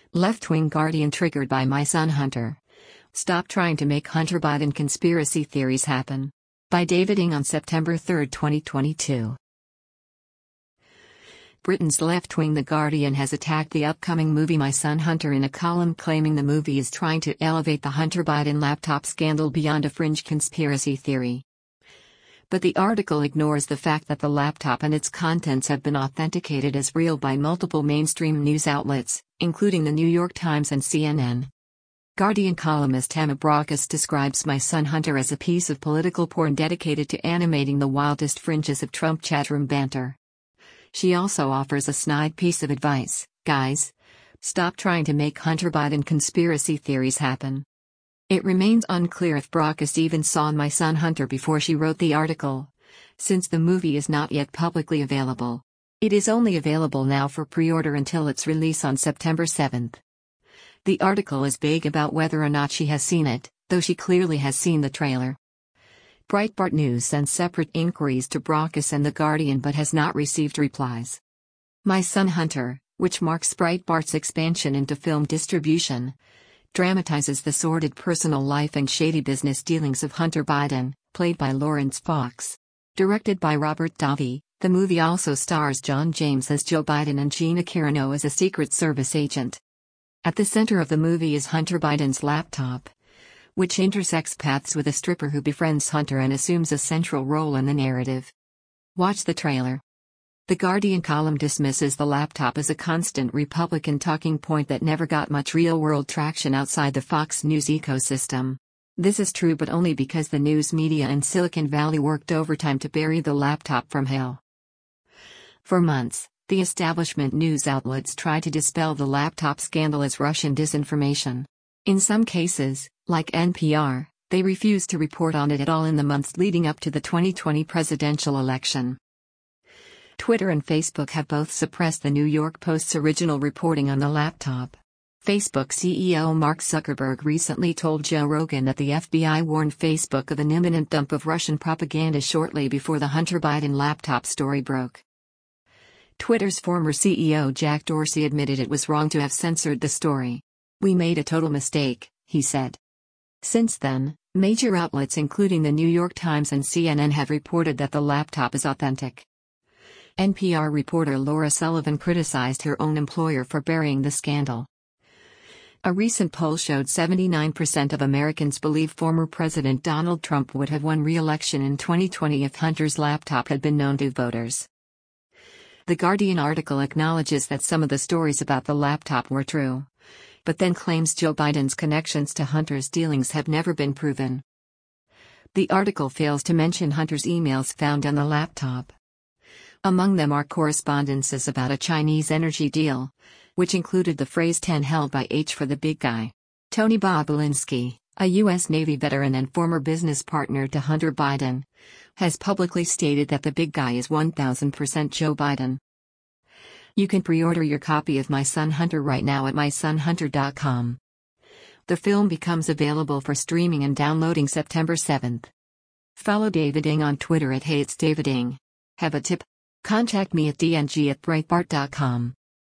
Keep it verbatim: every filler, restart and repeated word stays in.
Left-wing Guardian triggered by my son Hunter. Stop trying to make Hunter Biden conspiracy theories happen. By David Ng on September third, twenty twenty-two. Britain's left wing The Guardian has attacked the upcoming movie My Son Hunter in a column claiming the movie is trying to elevate the Hunter Biden laptop scandal beyond a fringe conspiracy theory. But the article ignores the fact that the laptop and its contents have been authenticated as real by multiple mainstream news outlets, including the New York Times and C N N. Guardian columnist Emma Brockis describes My Son Hunter as a piece of political porn dedicated to animating the wildest fringes of Trump chatroom banter. She also offers a snide piece of advice: guys, stop trying to make Hunter Biden conspiracy theories happen. It remains unclear if Brockis even saw My Son Hunter before she wrote the article, since the movie is not yet publicly available. It is only available now for pre-order until its release on September seventh. The article is vague about whether or not she has seen it, though she clearly has seen the trailer. Breitbart News sent separate inquiries to Brockis and The Guardian but has not received replies. My Son Hunter, which marks Breitbart's expansion into film distribution, dramatizes the sordid personal life and shady business dealings of Hunter Biden, played by Lawrence Fox. Directed by Robert Davi, the movie also stars John James as Joe Biden and Gina Carano as a Secret Service agent. At the center of the movie is Hunter Biden's laptop, which intersects paths with a stripper who befriends Hunter and assumes a central role in the narrative. Watch the trailer. The Guardian column dismisses the laptop as a constant Republican talking point that never got much real-world traction outside the Fox News ecosystem. This is true but only because the news media in Silicon Valley worked overtime to bury the laptop from hell. For months, the establishment news outlets tried to dispel the laptop scandal as Russian disinformation. In some cases, like N P R, they refused to report on it at all in the months leading up to the twenty twenty presidential election. Twitter and Facebook have both suppressed the New York Post's original reporting on the laptop. Facebook C E O Mark Zuckerberg recently told Joe Rogan that the F B I warned Facebook of an imminent dump of Russian propaganda shortly before the Hunter Biden laptop story broke. Twitter's former C E O Jack Dorsey admitted it was wrong to have censored the story. "We made a total mistake," he said. Since then, major outlets including the New York Times and C N N have reported that the laptop is authentic. N P R reporter Laura Sullivan criticized her own employer for burying the scandal. A recent poll showed seventy-nine percent of Americans believe former President Donald Trump would have won re-election in twenty twenty if Hunter's laptop had been known to voters. The Guardian article acknowledges that some of the stories about the laptop were true, but then claims Joe Biden's connections to Hunter's dealings have never been proven. The article fails to mention Hunter's emails found on the laptop. Among them are correspondences about a Chinese energy deal, which included the phrase ten held by H for the big guy. Tony Bobulinski, a U S Navy veteran and former business partner to Hunter Biden, has publicly stated that the big guy is one thousand percent Joe Biden. You can pre-order your copy of My Son Hunter right now at my son hunter dot com. The film becomes available for streaming and downloading September seventh. Follow David Ng on Twitter at Hey It's David Ng. Have a tip? Contact me at d n g at breitbart dot com.